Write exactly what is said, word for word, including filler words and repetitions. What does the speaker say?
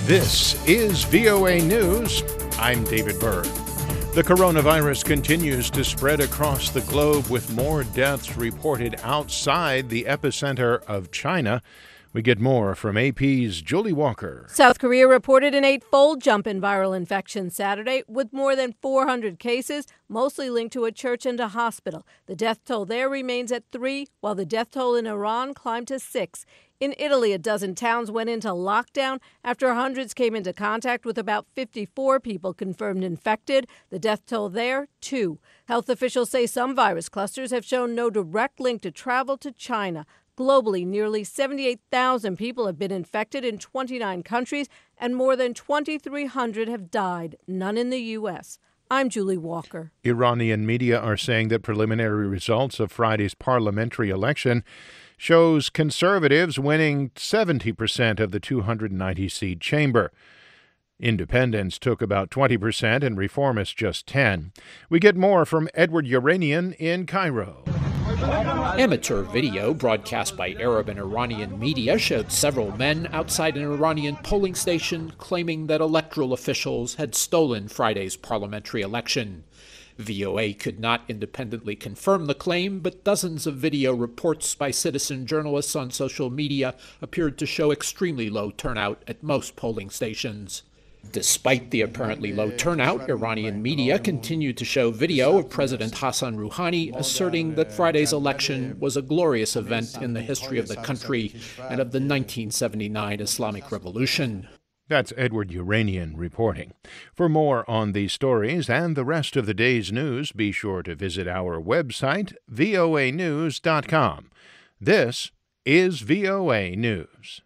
This is V O A News. I'm David Byrd. The coronavirus continues to spread across the globe with more deaths reported outside the epicenter of China. We get more from A P's Julie Walker. South Korea reported an eight-fold jump in viral infections Saturday, with more than four hundred cases, mostly linked to a church and a hospital. The death toll there remains at three, while the death toll in Iran climbed to six. In Italy, a dozen towns went into lockdown after hundreds came into contact with about fifty-four people confirmed infected. The death toll there, two. Health officials say some virus clusters have shown no direct link to travel to China. Globally, nearly seventy-eight thousand people have been infected in twenty-nine countries, and more than twenty-three hundred have died, none in the U S I'm Julie Walker. Iranian media are saying that preliminary results of Friday's parliamentary election shows conservatives winning seventy percent of the two hundred ninety seat chamber. Independents took about twenty percent and reformists just ten. We get more from Edward Yeranian in Cairo. Amateur video broadcast by Arab and Iranian media showed several men outside an Iranian polling station claiming that electoral officials had stolen Friday's parliamentary election. V O A could not independently confirm the claim, but dozens of video reports by citizen journalists on social media appeared to show extremely low turnout at most polling stations. Despite the apparently low turnout, Iranian media continued to show video of President Hassan Rouhani asserting that Friday's election was a glorious event in the history of the country and of the nineteen seventy-nine Islamic Revolution. That's Edward Yeranian reporting. For more on these stories and the rest of the day's news, be sure to visit our website, V O A news dot com. This is V O A News.